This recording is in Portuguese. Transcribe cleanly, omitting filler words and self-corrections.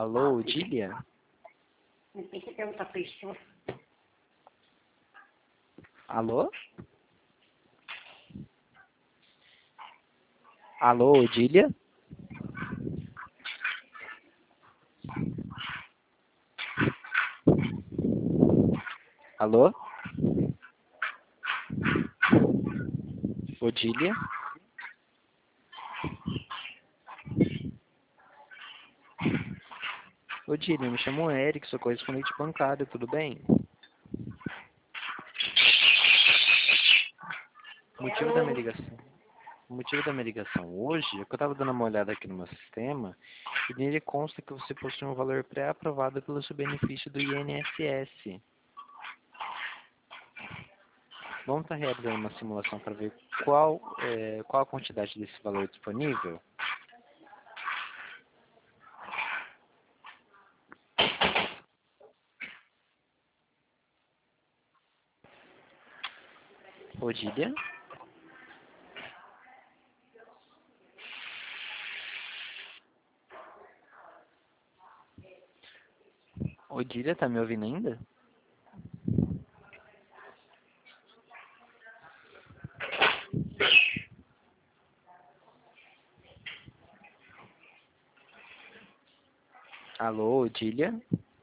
Alô, Odília? Não tem que ter outra pessoa. Alô? Alô, Odília? Alô? Odília? Odília, me chamo Eric, sou correspondente bancário, tudo bem? O motivo da minha ligação, o motivo da minha ligação hoje é que eu estava dando uma olhada aqui no meu sistema e nele consta que você possui um valor pré-aprovado pelo seu benefício do INSS. Vamos estar realizando uma simulação para ver qual a quantidade desse valor disponível? Odília? Odília, tá me ouvindo ainda? Alô, Odília?